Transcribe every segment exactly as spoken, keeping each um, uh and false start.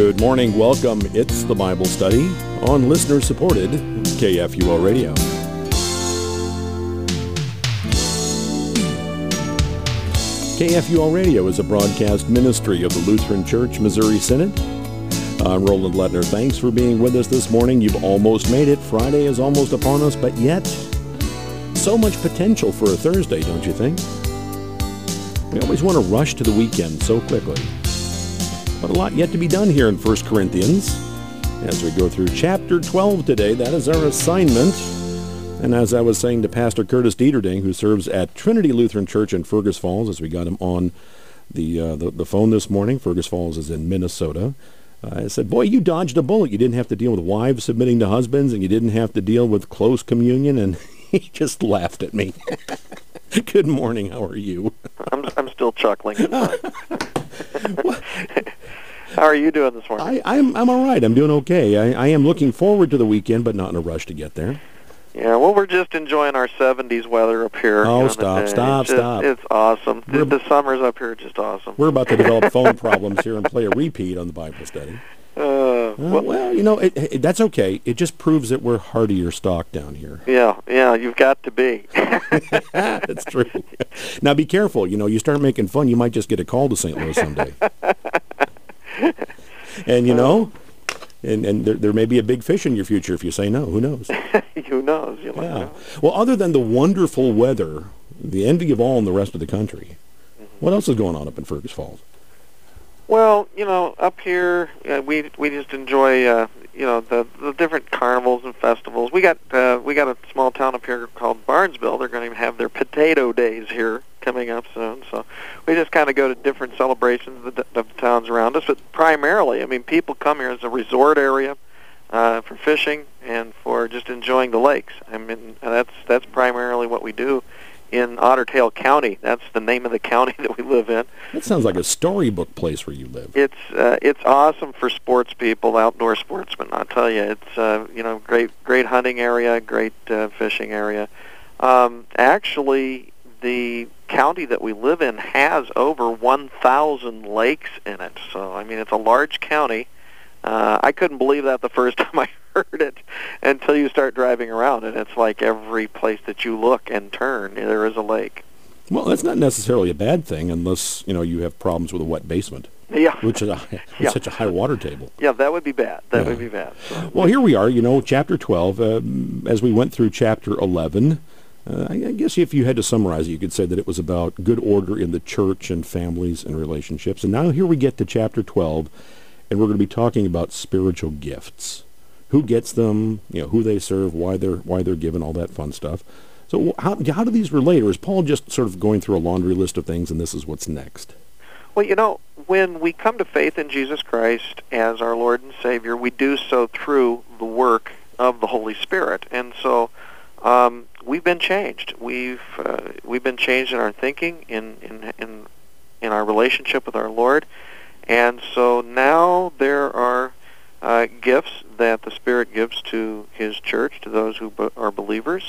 Good morning. Welcome. It's the Bible Study on listener-supported K F U O Radio. K F U O Radio is a broadcast ministry of the Lutheran Church Missouri Synod. I'm Roland Lettner. Thanks for being with us this morning. You've almost made it. Friday is almost upon us, but yet so much potential for a Thursday, don't you think? We always want to rush to the weekend so quickly. But a lot yet to be done here in First Corinthians. As we go through chapter twelve today, that is our assignment. And as I was saying to Pastor Curtis Dieterding, who serves at Trinity Lutheran Church in Fergus Falls, as we got him on the uh, the, the phone this morning, Fergus Falls is in Minnesota, uh, I said, boy, you dodged a bullet. You didn't have to deal with wives submitting to husbands, and you didn't have to deal with close communion, and he just laughed at me. Good morning. How are you? I'm I'm still chuckling. How are you doing this morning? I, I'm I'm all right. I'm doing okay. I, I am looking forward to the weekend, but not in a rush to get there. Yeah, well, we're just enjoying our seventies weather up here. Oh, stop, stop, it's just, stop. It's awesome. The, the summers up here are just awesome. We're about to develop phone problems here and play a repeat on the Bible study. Uh, uh, well, well, you know, it, it, that's okay. It just proves that we're hardier stock down here. Yeah, yeah, you've got to be. That's true. Now, be careful. You know, you start making fun, you might just get a call to Saint Louis someday. And, you know, and, and there, there may be a big fish in your future if you say no. Who knows? Who knows? You yeah. know. Well, other than the wonderful weather, the envy of all in the rest of the country, mm-hmm. what else is going on up in Fergus Falls? Well, you know, up here uh, we we just enjoy uh, you know the the different carnivals and festivals. We got uh, we got a small town up here called Barnesville. They're going to have their potato days here coming up soon. So we just kind of go to different celebrations of the, of the towns around us. But primarily, I mean, people come here as a resort area uh, for fishing and for just enjoying the lakes. I mean, that's that's primarily what we do in Otter Tail County. That's the name of the county that we live in. That sounds like a storybook place where you live. It's uh, it's awesome for sports people, outdoor sportsmen. I'll tell you, it's uh, you know great great hunting area, great uh, fishing area. Um, actually, the county that we live in has over one thousand lakes in it. So I mean, it's a large county. Uh, I couldn't believe that the first time I heard it until you start driving around, and it's like every place that you look and turn, there is a lake. Well, that's not necessarily a bad thing unless, you know, you have problems with a wet basement. Yeah. Which is a, yeah. such a high water table. Yeah, that would be bad. That yeah. would be bad. So. Well, here we are, you know, chapter twelve. Um, as we went through chapter eleven, uh, I, I guess if you had to summarize it, you could say that it was about good order in the church and families and relationships. And now here we get to chapter twelve, and we're going to be talking about spiritual gifts. Who gets them, you know, who they serve, why they're why they're given, all that fun stuff. So how how do these relate, or is Paul just sort of going through a laundry list of things and this is what's next? Well, you know, when we come to faith in Jesus Christ as our Lord and Savior, we do so through the work of the Holy Spirit. And so um, we've been changed. We've uh, we've been changed in our thinking, in, in in in our relationship with our Lord. And so now there are uh, gifts that the Spirit gives to His church, to those who be- are believers.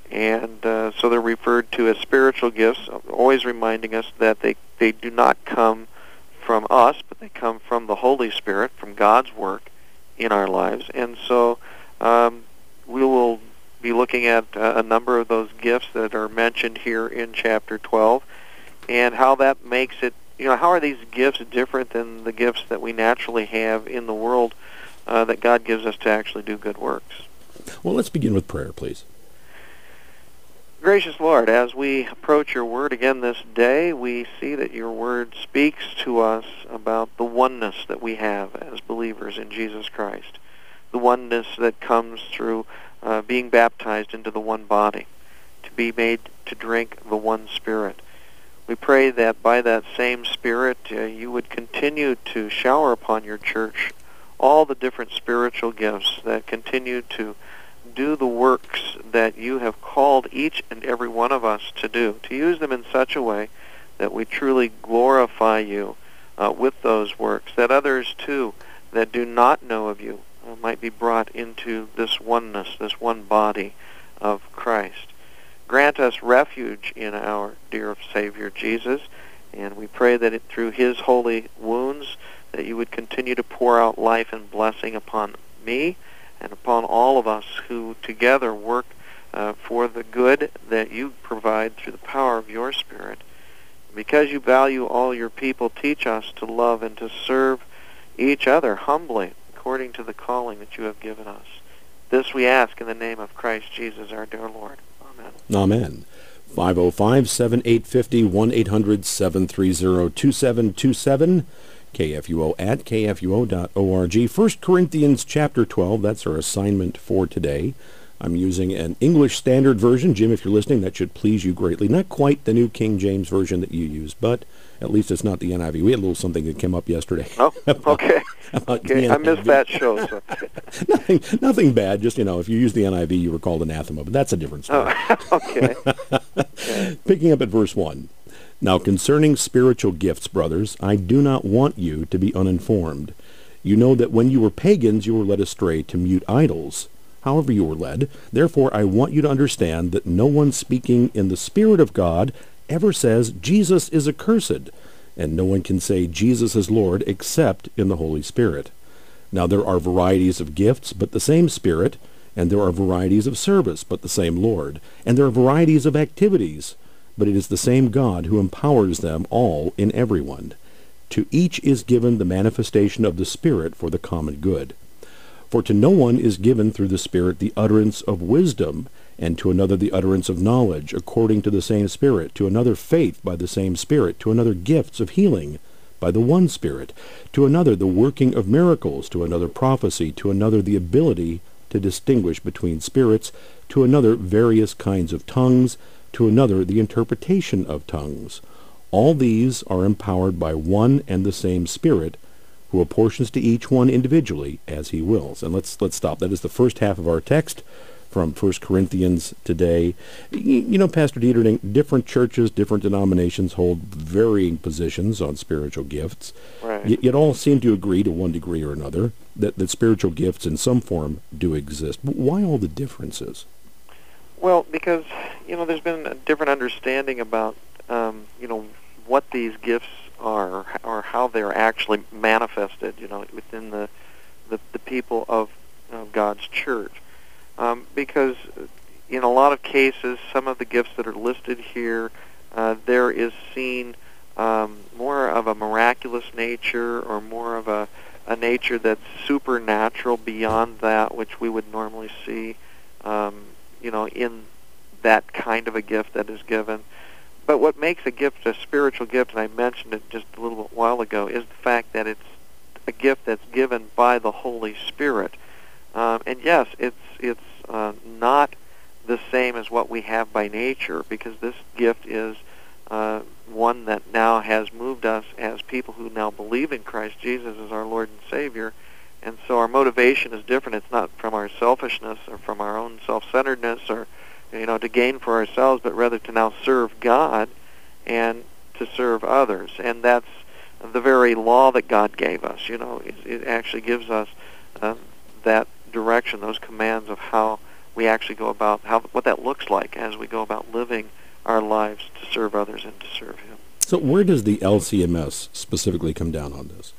And uh, so they're referred to as spiritual gifts, always reminding us that they, they do not come from us, but they come from the Holy Spirit, from God's work in our lives. And so um, we will be looking at uh, a number of those gifts that are mentioned here in chapter twelve, and how that makes it, you know, how are these gifts different than the gifts that we naturally have in the world uh, that God gives us to actually do good works? Well, let's begin with prayer, please. Gracious Lord, as we approach your word again this day, we see that your word speaks to us about the oneness that we have as believers in Jesus Christ, the oneness that comes through uh, being baptized into the one body, to be made to drink the one Spirit. We pray that by that same Spirit uh, you would continue to shower upon your church all the different spiritual gifts that continue to do the works that you have called each and every one of us to do, to use them in such a way that we truly glorify you uh, with those works, that others too that do not know of you uh, might be brought into this oneness, this one body of Christ. Grant us refuge in our dear Savior Jesus, and we pray that it, through his holy wounds that you would continue to pour out life and blessing upon me and upon all of us who together work uh, for the good that you provide through the power of your Spirit. Because you value all your people, teach us to love and to serve each other humbly according to the calling that you have given us. This we ask in the name of Christ Jesus, our dear Lord. Amen. Amen. five oh five, seven eight five oh, one eight hundred, seven three zero, two seven two seven. K F U O at K F U O dot org. First Corinthians chapter twelve, that's our assignment for today. I'm using an English Standard Version. Jim, if you're listening, that should please you greatly. Not quite the New King James Version that you use, but at least it's not the N I V. We had a little something that came up yesterday. Oh, about, okay. About okay, I missed that show. So. nothing, nothing bad. Just, you know, if you use the N I V, you were called anathema, but that's a different story. Oh, okay. okay. Picking up at verse one. Now concerning spiritual gifts, brothers, I do not want you to be uninformed. You know that when you were pagans, you were led astray to mute idols. However you were led. Therefore, I want you to understand that no one speaking in the Spirit of God ever says Jesus is accursed, and no one can say Jesus is Lord except in the Holy Spirit. Now there are varieties of gifts, but the same Spirit, and there are varieties of service, but the same Lord, and there are varieties of activities, but it is the same God who empowers them all in everyone. To each is given the manifestation of the Spirit for the common good. For to no one is given through the Spirit the utterance of wisdom, and to another the utterance of knowledge, according to the same Spirit, to another faith by the same Spirit, to another gifts of healing by the one Spirit, to another the working of miracles, to another prophecy, to another the ability to distinguish between spirits, to another various kinds of tongues, to another the interpretation of tongues. All these are empowered by one and the same Spirit, who apportions to each one individually as he wills. And let's let's stop. That is the first half of our text from First Corinthians today. You, you know, Pastor Dieterding, different churches, different denominations hold varying positions on spiritual gifts. Right. Yet, yet all seem to agree to one degree or another that, that spiritual gifts in some form do exist. But why all the differences? Well, because, you know, there's been a different understanding about, um, you know, what these gifts are or how they're actually manifested, you know, within the the, the people of, of God's church. Um, because in a lot of cases, some of the gifts that are listed here, uh, there is seen um, more of a miraculous nature or more of a, a nature that's supernatural beyond that which we would normally see, um, you know, in that kind of a gift that is given. But what makes a gift a spiritual gift, and I mentioned it just a little while ago, is the fact that it's a gift that's given by the Holy Spirit. Um, and yes, it's it's uh, not the same as what we have by nature, because this gift is uh, one that now has moved us as people who now believe in Christ Jesus as our Lord and Savior. And so our motivation is different. It's not from our selfishness or from our own self-centeredness or, you know, to gain for ourselves, but rather to now serve God and to serve others. And that's the very law that God gave us. You know, it, it actually gives us uh, that direction, those commands of how we actually go about, how what that looks like as we go about living our lives to serve others and to serve Him. So where does the L C M S specifically come down on this?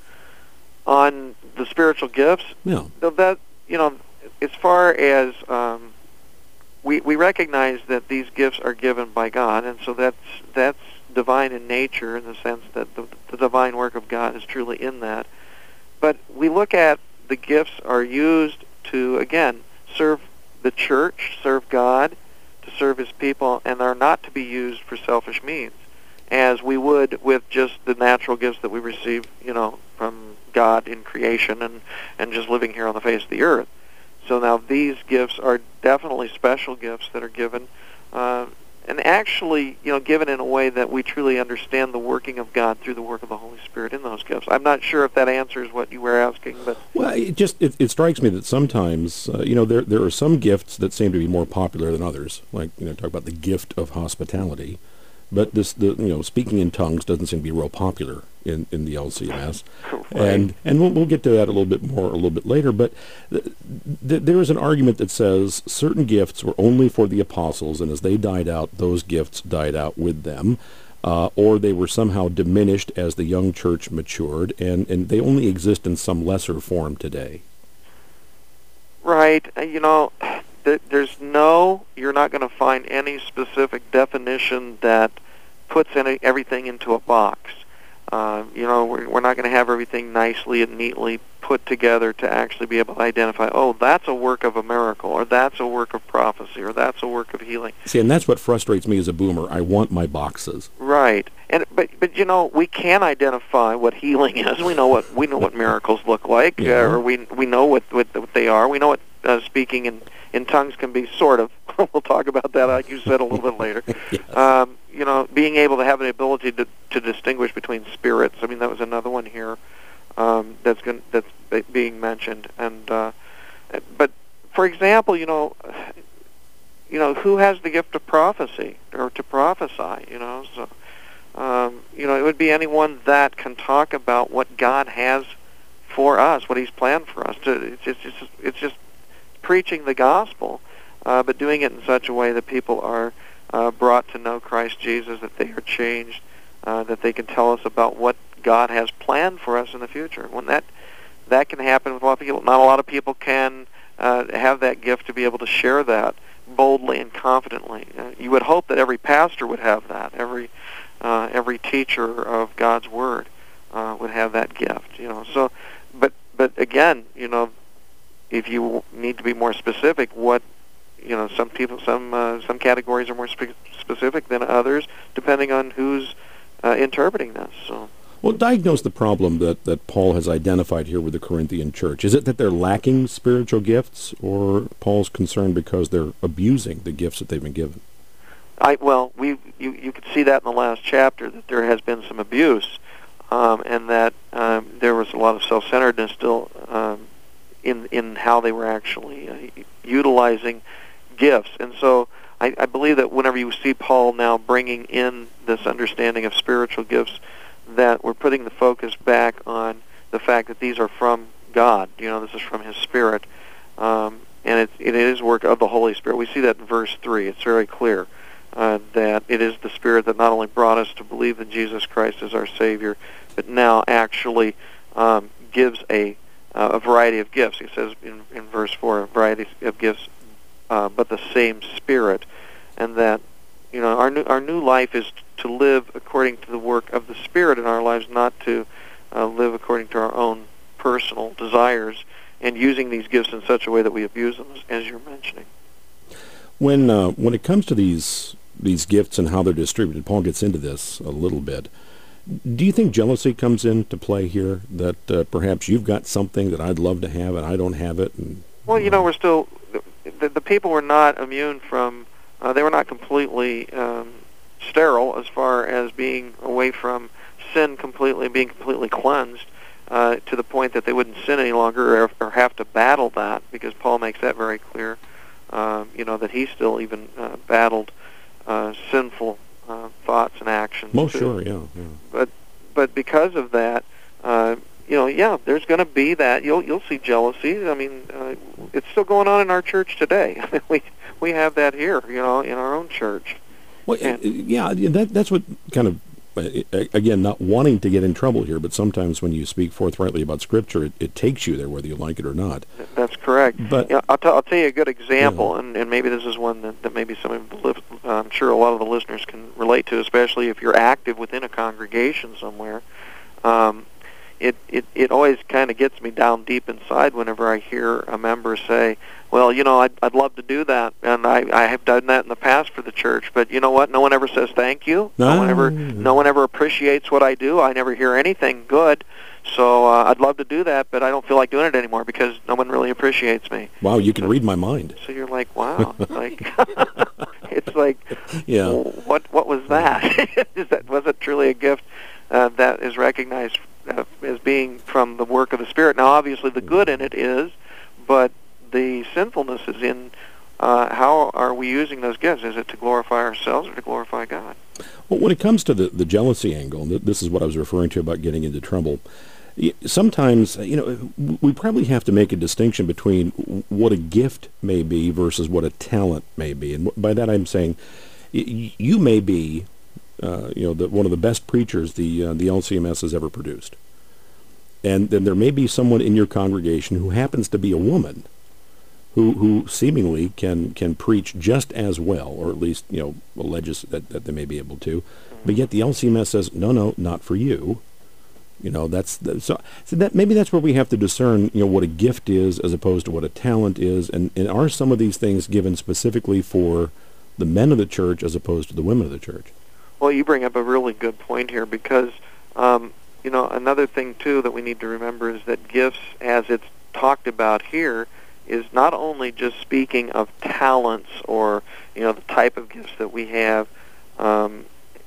On the spiritual gifts? Yeah. That, you know, as far as um, we we recognize that these gifts are given by God, and so that's that's divine in nature in the sense that the, the divine work of God is truly in that. But we look at the gifts are used to, again, serve the church, serve God, to serve His people, and are not to be used for selfish means, as we would with just the natural gifts that we receive, you know, from God in creation and, and just living here on the face of the earth. So now these gifts are definitely special gifts that are given, uh, and actually, you know, given in a way that we truly understand the working of God through the work of the Holy Spirit in those gifts. I'm not sure if that answers what you were asking, but well, it just it, it strikes me that sometimes, uh, you know, there there are some gifts that seem to be more popular than others. Like, you know, talk about the gift of hospitality, but this, the you know, speaking in tongues doesn't seem to be real popular in, in the L C M S, right. and and we'll we'll get to that a little bit more a little bit later. But th- th- there is an argument that says certain gifts were only for the apostles, and as they died out, those gifts died out with them. uh, or they were somehow diminished as the young church matured, and, and they only exist in some lesser form today. Right. Uh, You know, th- there's no, you're not going to find any specific definition that puts any, everything into a box. Uh, you know, we're, we're not going to have everything nicely and neatly put together to actually be able to identify, oh, that's a work of a miracle, or that's a work of prophecy, or that's a work of healing. See, and that's what frustrates me as a boomer. I want my boxes. Right. And but but you know, we can identify what healing is. We know what we know what miracles look like, Yeah. uh, or we we know what, what what they are. We know what uh, speaking in in tongues can be, sort of. We'll talk about that, like you said, a little bit later. Yes. Um, you know, being able to have an ability to to distinguish between spirits. I mean, that was another one here um, that's going that's being mentioned. And uh, but for example, you know. You know, who has the gift of prophecy or to prophesy? You know, so um, you know, it would be anyone that can talk about what God has for us, what He's planned for us. To it's just it's just, it's just preaching the gospel, uh, but doing it in such a way that people are uh, brought to know Christ Jesus, that they are changed, uh, that they can tell us about what God has planned for us in the future. When that that can happen with a lot of people, not a lot of people can uh, have that gift to be able to share that boldly and confidently. Uh, you would hope that every pastor would have that. Every uh, every teacher of God's Word uh, would have that gift. You know. So, but but again, you know, if you need to be more specific, what you know, some people, some uh, some categories are more spe- specific than others, depending on who's uh, interpreting this. So. Well, diagnose the problem that, that Paul has identified here with the Corinthian church. Is it that they're lacking spiritual gifts, or Paul's concerned because they're abusing the gifts that they've been given? I well, we you you could see that in the last chapter, that there has been some abuse, um, and that um, there was a lot of self-centeredness still um, in in how they were actually uh, utilizing gifts. And so I, I believe that whenever you see Paul now bringing in this understanding of spiritual gifts, that we're putting the focus back on the fact that these are from God. You know, this is from His Spirit, um, and it, it is work of the Holy Spirit. We see that in verse three. It's very clear uh, that it is the Spirit that not only brought us to believe in Jesus Christ as our Savior, but now actually um, gives a uh, a variety of gifts. He says in, in verse four, a variety of gifts, uh, but the same Spirit, and that you know our new our new life is to live according to the work of the Spirit in our lives, not to uh, live according to our own personal desires, and using these gifts in such a way that we abuse them, as you're mentioning. When uh, when it comes to these these gifts and how they're distributed, Paul gets into this a little bit. Do you think jealousy comes into play here? That uh, perhaps you've got something that I'd love to have and I don't have it? And, well, you know, we're still the, the people were not immune from. Uh, they were not completely um, sterile as far as being away from sin completely, being completely cleansed uh, to the point that they wouldn't sin any longer or, or have to battle that, because Paul makes that very clear. Um, you know, that he still even uh, battled uh, sinful uh, thoughts and actions. Oh, too. sure, yeah, yeah. But but because of that, uh, you know, yeah, there's going to be that. You'll you'll see jealousy. I mean, uh, it's still going on in our church today. we we have that here, you know, in our own church. Well, And- yeah, that that's what kind of, again, not wanting to get in trouble here, but sometimes when you speak forthrightly about Scripture, it, it takes you there, whether you like it or not. That's correct. But Yeah, I'll, t- I'll tell you a good example, Yeah. and, and maybe this is one that, that maybe some of the li- I'm sure a lot of the listeners can relate to, especially if you're active within a congregation somewhere. Um, it, it, it always kind of gets me down deep inside whenever I hear a member say, well, you know, I'd, I'd love to do that, and I, I have done that in the past for the church, but you know what? No one ever says thank you. No one ever, no one ever appreciates what I do. I never hear anything good. So uh, I'd love to do that, but I don't feel like doing it anymore because no one really appreciates me. Wow, you can read my mind. So you're like, wow, like it's like, Yeah. well, what what was that? Is that was it truly a gift uh, that is recognized uh, as being from the work of the Spirit? Now, obviously, the good in it is, but the sinfulness is in uh, how are we using those gifts? Is it to glorify ourselves or to glorify God? Well, when it comes to the, the jealousy angle, and th- this is what I was referring to about getting into trouble, y- sometimes, you know, w- we probably have to make a distinction between w- what a gift may be versus what a talent may be. And w- by that I'm saying y- you may be uh, you know, the, one of the best preachers the uh, the L C M S has ever produced. And then there may be someone in your congregation who happens to be a woman who who seemingly can can preach just as well, or at least, you know, alleges that, that they may be able to. But yet the L C M S says, no, no, not for you. You know, that's the, so, so that maybe that's where we have to discern, you know, what a gift is as opposed to what a talent is, and, and are some of these things given specifically for the men of the church as opposed to the women of the church? Well, you bring up a really good point here, because, um, you know, another thing, too, that we need to remember is that gifts, as it's talked about here, is not only just speaking of talents or, you know, the type of gifts that we have, um,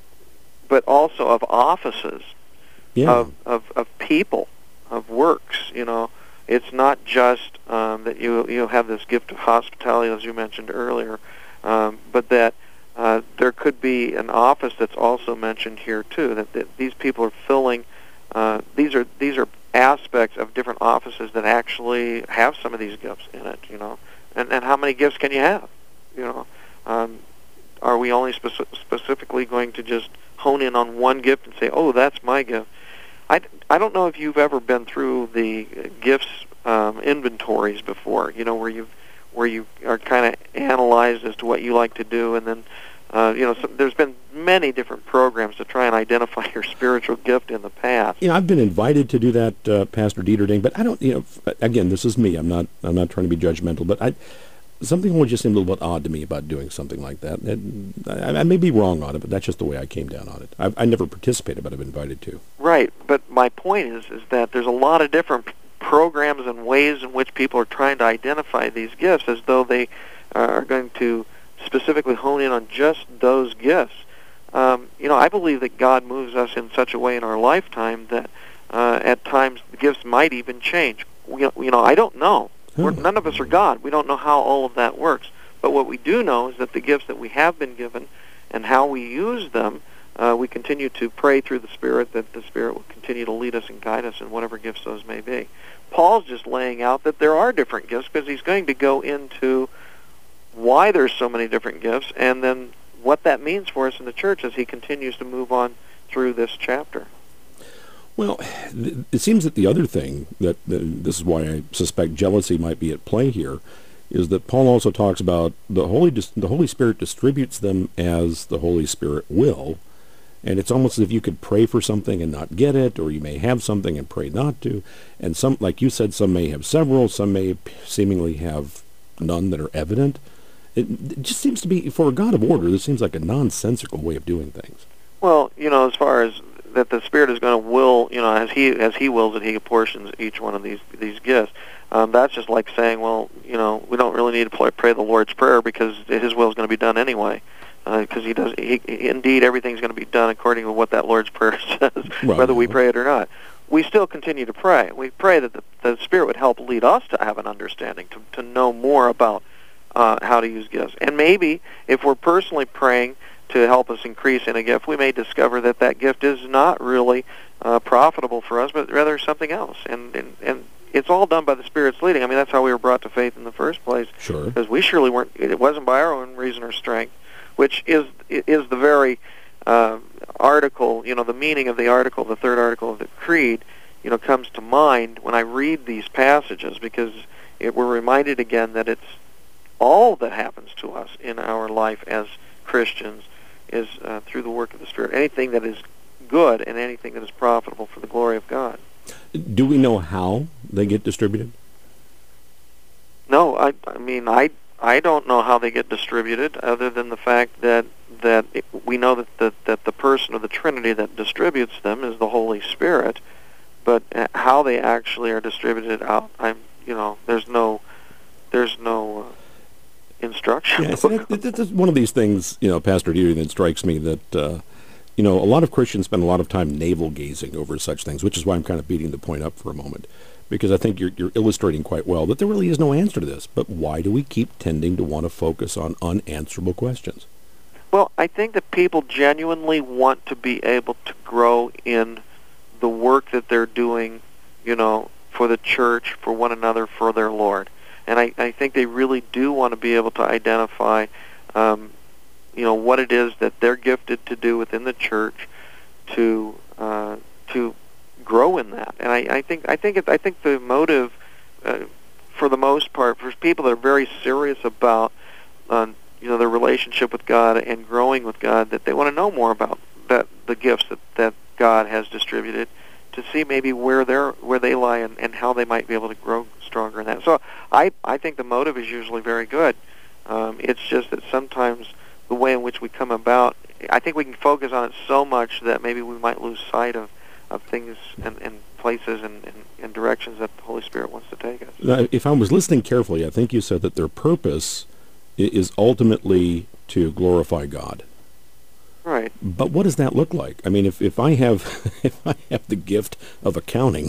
but also of offices. Yeah. Of, of of people, of works. You know, it's not just um, that you you have this gift of hospitality, as you mentioned earlier, um, but that uh, there could be an office that's also mentioned here too. That, that these people are filling. Uh, these are these are aspects of different offices that actually have some of these gifts in it. You know, and and how many gifts can you have? You know, um, are we only speci- specifically going to just hone in on one gift and say, oh, that's my gift? I, I don't know if you've ever been through the gifts um, inventories before, you know, where you where you are kind of analyzed as to what you like to do, and then, uh, you know, so there's been many different programs to try and identify your spiritual gift in the past. You know, I've been invited to do that, uh, Pastor Dieterding, but I don't, you know, again, this is me. I'm not I'm not trying to be judgmental, but I something would just seem a little bit odd to me about doing something like that. And I, I may be wrong on it, but that's just the way I came down on it. I've, I never participated, but I've been invited to. Right, but my point is is that there's a lot of different programs and ways in which people are trying to identify these gifts as though they uh, are going to specifically hone in on just those gifts. Um, you know, I believe that God moves us in such a way in our lifetime that uh, at times the gifts might even change. We, you know, I don't know. We're, none of us are God. We don't know how all of that works. But what we do know is that the gifts that we have been given and how we use them, uh, we continue to pray through the Spirit that the Spirit will continue to lead us and guide us in whatever gifts those may be. Paul's just laying out that there are different gifts because he's going to go into why there's so many different gifts and then what that means for us in the church as he continues to move on through this chapter. Well, it seems that the other thing, that, that this is why I suspect jealousy might be at play here, is that Paul also talks about the Holy the Holy Spirit distributes them as the Holy Spirit will, and it's almost as if you could pray for something and not get it, or you may have something and pray not to, and some, like you said, some may have several, some may seemingly have none that are evident. It, it just seems to be, for a God of order, this seems like a nonsensical way of doing things. Well, you know, as far as that the Spirit is going to will, you know, as he as he wills it, he apportions each one of these these gifts. Um, that's just like saying, well, you know, we don't really need to pray, pray the Lord's Prayer because His will is going to be done anyway. Because uh, he does, he, he, indeed, everything's going to be done according to what that Lord's Prayer says, right, whether we pray it or not. We still continue to pray. We pray that the, the Spirit would help lead us to have an understanding, to to know more about uh, how to use gifts. And maybe if we're personally praying to help us increase in a gift, we may discover that that gift is not really uh, profitable for us, but rather something else. And, and and it's all done by the Spirit's leading. I mean, that's how we were brought to faith in the first place. Sure. Because we surely weren't. It wasn't by our own reason or strength, which is is the very uh, article. You know, the meaning of the article, the third article of the Creed, you know, comes to mind when I read these passages, because it, we're reminded again that it's all that happens to us in our life as Christians is uh, through the work of the Spirit. Anything that is good and anything that is profitable for the glory of God. Do we know how they get distributed? No, I, I mean, I, I don't know how they get distributed, other than the fact that that it, we know that the, that the person of the Trinity that distributes them is the Holy Spirit, but how they actually are distributed out, I'm, you know, there's no, there's no. Uh, instruction. Yeah, so that, that, that's one of these things, you know, Pastor Deary, that strikes me that, uh, you know, a lot of Christians spend a lot of time navel-gazing over such things, which is why I'm kind of beating the point up for a moment, because I think you're, you're illustrating quite well that there really is no answer to this. But why do we keep tending to want to focus on unanswerable questions? Well, I think that people genuinely want to be able to grow in the work that they're doing, you know, for the church, for one another, for their Lord. And I, I think they really do want to be able to identify um, you know, what it is that they're gifted to do within the church to uh, to grow in that. And I, I think I think it, I think the motive, uh, for the most part, for people that are very serious about uh, you know, their relationship with God and growing with God, that they want to know more about that the gifts that, that God has distributed, to see maybe where they're where they lie and, and how they might be able to grow stronger in that. So I I think the motive is usually very good. Um, it's just that sometimes the way in which we come about, I think we can focus on it so much that maybe we might lose sight of, of things and, and places and, and, and directions that the Holy Spirit wants to take us. Now, if I was listening carefully, I think you said that their purpose is ultimately to glorify God. Right. But what does that look like? I mean, if, if I have if I have the gift of accounting,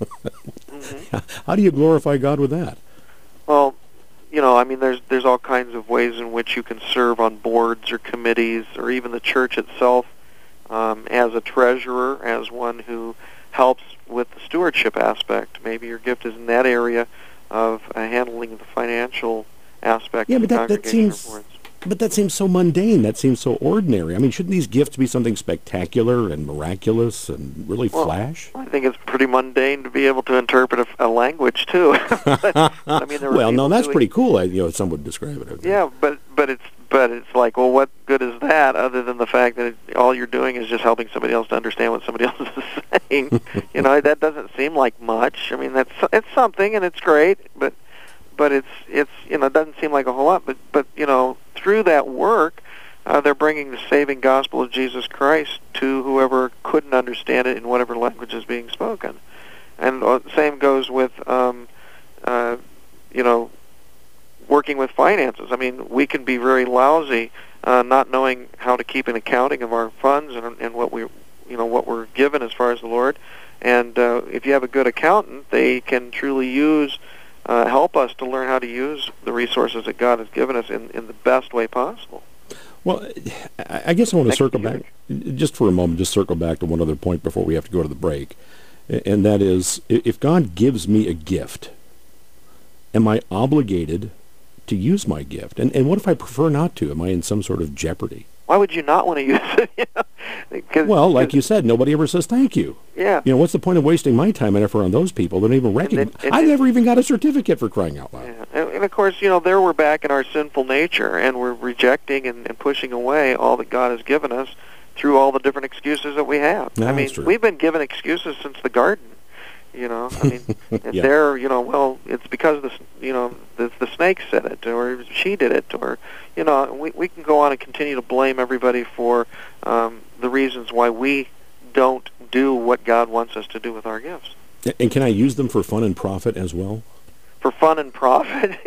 mm-hmm. how do you glorify God with that? Well, you know, I mean, there's there's all kinds of ways in which you can serve on boards or committees, or even the church itself, um, as a treasurer, as one who helps with the stewardship aspect. Maybe your gift is in that area of uh, handling the financial aspect yeah, of but the that, that congregation seems, boards. But that seems so mundane. That seems so ordinary. I mean, shouldn't these gifts be something spectacular and miraculous and really well, flash? I think it's pretty mundane to be able to interpret a, a language too. but, I mean, there well, no, that's doing, pretty cool. I, you know, some would describe it. Yeah, but but it's but it's like, well, what good is that other than the fact that it, all you're doing is just helping somebody else to understand what somebody else is saying? You know, that doesn't seem like much. I mean, that's it's something and it's great, but but it's it's you know, it doesn't seem like a whole lot. But but you know, through that work, uh, they're bringing the saving gospel of Jesus Christ to whoever couldn't understand it in whatever language is being spoken. And the uh, same goes with um, uh, you know, working with finances. I mean, we can be very lousy, uh, not knowing how to keep an accounting of our funds and, and what we, you know, what we're given as far as the Lord. And uh, if you have a good accountant, they can truly use, uh, help us to learn how to use the resources that God has given us in, in the best way possible. Well, I guess I want to Next circle year. back, just for a moment, just circle back to one other point before we have to go to the break. And that is, if God gives me a gift, am I obligated to use my gift? And and what if I prefer not to? Am I in some sort of jeopardy? Why would you not want to use it? You know? Cause, well, like cause, you said, nobody ever says thank you. Yeah. You know, what's the point of wasting my time and effort on those people that don't even recognize? And then, and I then, never even got a certificate for crying out loud. Yeah. And, and of course, you know, there we're back in our sinful nature, and we're rejecting and, and pushing away all that God has given us through all the different excuses that we have. No, I mean, that's true. we've been given excuses since the garden. You know, I mean, and Yeah. they're, you know, well, it's because the, you know, the, the snake said it, or she did it, or, you know, we we can go on and continue to blame everybody for um, the reasons why we don't do what God wants us to do with our gifts. And can I use them for fun and profit as well? For fun and profit,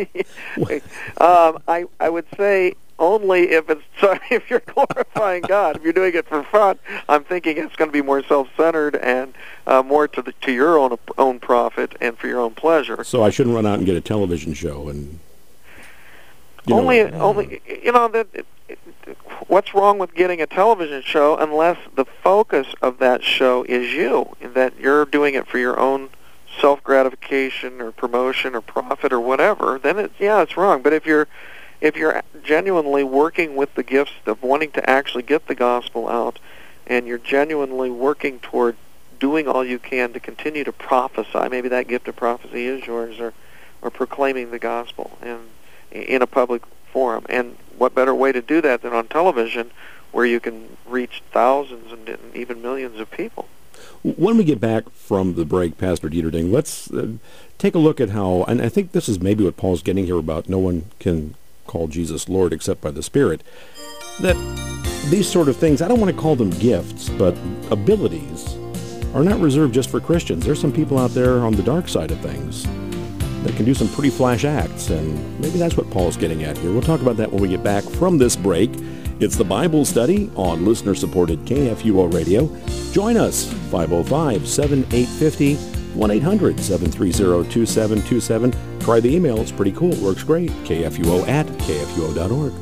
um, I I would say only if it's sorry if you're glorifying God. If you're doing it for fun, I'm thinking it's going to be more self-centered and uh, more to the, to your own own profit and for your own pleasure. So I shouldn't run out and get a television show and you only know, only you know that. It, it, what's wrong with getting a television show unless the focus of that show is you, and that you're doing it for your own self-gratification or promotion or profit or whatever? Then it's yeah, it's wrong. But if you're if you're genuinely working with the gifts of wanting to actually get the gospel out, and you're genuinely working toward doing all you can to continue to prophesy, maybe that gift of prophecy is yours, or, or proclaiming the gospel and in a public forum. And what better way to do that than on television, where you can reach thousands and, and even millions of people? When we get back from the break, Pastor Dieterding, let's uh, take a look at how, and I think this is maybe what Paul's getting here about no one can call Jesus Lord except by the Spirit, that these sort of things, I don't want to call them gifts, but abilities, are not reserved just for Christians. There's some people out there on the dark side of things that can do some pretty flash acts, and maybe that's what Paul's getting at here. We'll talk about that when we get back from this break. It's the Bible Study on listener-supported K F U O Radio. Join us, five oh five, seven eight five oh, one eight hundred, seven three zero, two seven two seven. Try the email. It's pretty cool. It works great. K F U O at K F U O dot org.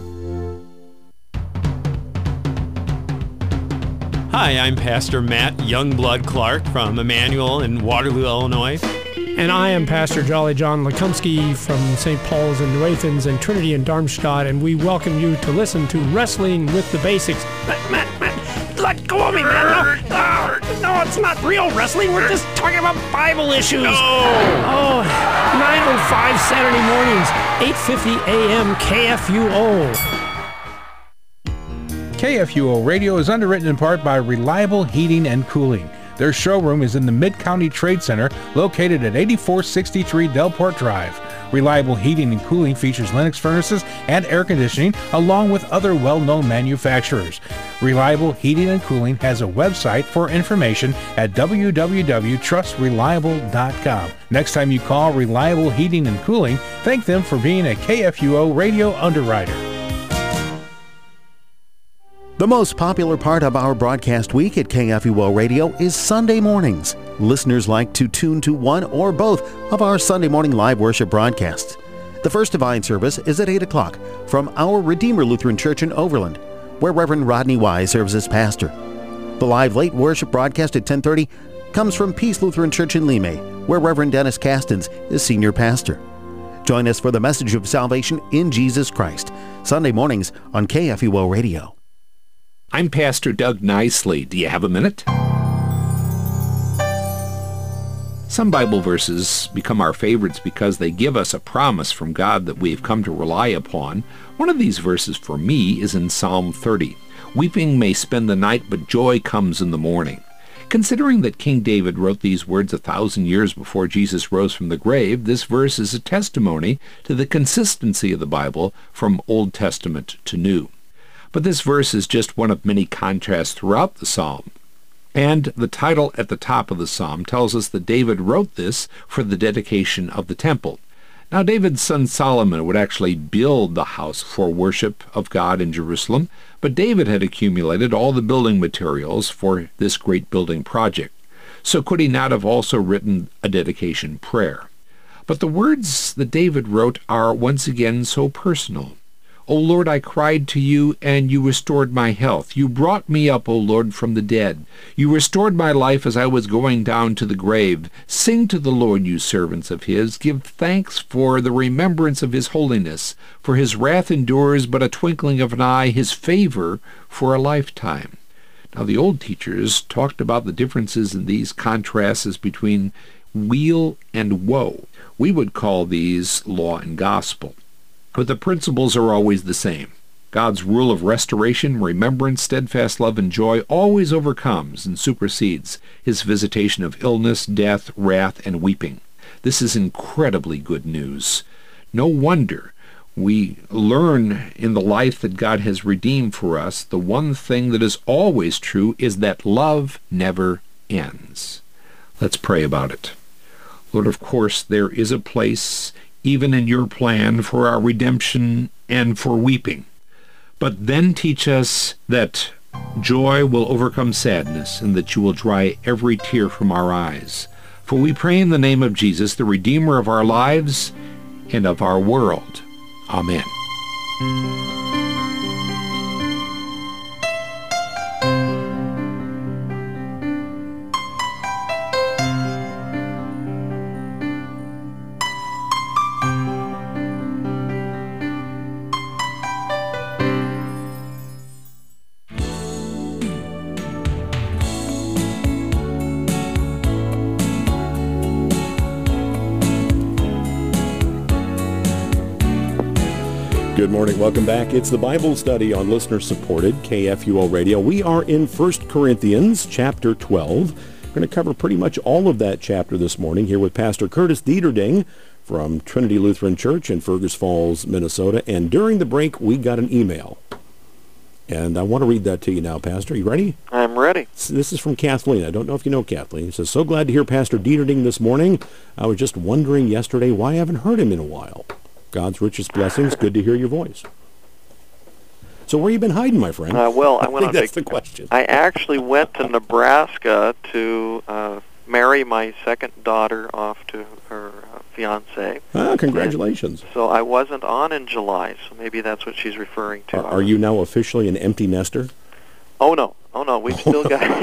Hi, I'm Pastor Matt Youngblood Clark from Emmanuel in Waterloo, Illinois. And I am Pastor Jolly John Lekumsky from Saint Paul's in New Athens and Trinity in Darmstadt, and we welcome you to listen to Wrestling with the Basics. Matt, Matt, Matt, let go of me, man. No, no, no, it's not real wrestling. We're just talking about Bible issues. No. Oh, nine oh five Saturday mornings, eight fifty a.m. K F U O. K F U O Radio is underwritten in part by Reliable Heating and Cooling. Their showroom is in the Mid-County Trade Center, located at eighty-four sixty-three Delport Drive. Reliable Heating and Cooling features Lennox furnaces and air conditioning, along with other well-known manufacturers. Reliable Heating and Cooling has a website for information at w w w dot trust reliable dot com. Next time you call Reliable Heating and Cooling, thank them for being a K F U O radio underwriter. The most popular part of our broadcast week at K F U O Radio is Sunday mornings. Listeners like to tune to one or both of our Sunday morning live worship broadcasts. The first divine service is at eight o'clock from our Redeemer Lutheran Church in Overland, where Reverend Rodney Wise serves as pastor. The live late worship broadcast at ten thirty comes from Peace Lutheran Church in Limay, where Reverend Dennis Castens is senior pastor. Join us for the message of salvation in Jesus Christ, Sunday mornings on K F U O Radio. I'm Pastor Doug Nicely. Do you have a minute? Some Bible verses become our favorites because they give us a promise from God that we've come to rely upon. One of these verses for me is in Psalm thirty. Weeping may spend the night, but joy comes in the morning. Considering that King David wrote these words a thousand years before Jesus rose from the grave, this verse is a testimony to the consistency of the Bible from Old Testament to New. But this verse is just one of many contrasts throughout the psalm. And the title at the top of the psalm tells us that David wrote this for the dedication of the temple. Now, David's son Solomon would actually build the house for worship of God in Jerusalem, but David had accumulated all the building materials for this great building project. So could he not have also written a dedication prayer? But the words that David wrote are once again so personal. O Lord, I cried to you, and you restored my health. You brought me up, O Lord, from the dead. You restored my life as I was going down to the grave. Sing to the Lord, you servants of his. Give thanks for the remembrance of his holiness. For his wrath endures but a twinkling of an eye, his favor for a lifetime. Now, the old teachers talked about the differences in these contrasts between weal and woe. We would call these law and gospel. But the principles are always the same. God's rule of restoration, remembrance, steadfast love, and joy always overcomes and supersedes his visitation of illness, death, wrath, and weeping. This is incredibly good news. No wonder we learn in the life that God has redeemed for us, the one thing that is always true is that love never ends. Let's pray about it. Lord, of course, there is a place even in your plan for our redemption and for weeping. But then teach us that joy will overcome sadness and that you will dry every tear from our eyes. For we pray in the name of Jesus, the Redeemer of our lives and of our world. Amen. Good morning. Welcome back. It's the Bible study on listener-supported K F U O Radio. We are in First Corinthians chapter twelve. We're going to cover pretty much all of that chapter this morning here with Pastor Curtis Dieterding from Trinity Lutheran Church in Fergus Falls, Minnesota. And during the break, we got an email. And I want to read that to you now, Pastor. You ready? I'm ready. This is from Kathleen. I don't know if you know Kathleen. It says, so glad to hear Pastor Dieterding this morning. I was just wondering yesterday why I haven't heard him in a while. God's richest blessings. Good to hear your voice. So where you been hiding, my friend? Uh, well, I went I think on that's vac- the question. I actually went to Nebraska to uh, marry my second daughter off to her uh, fiance. Ah, congratulations. And so I wasn't on in July, so maybe that's what she's referring to. Are, are you now officially an empty nester? Oh, no. Oh no, we've still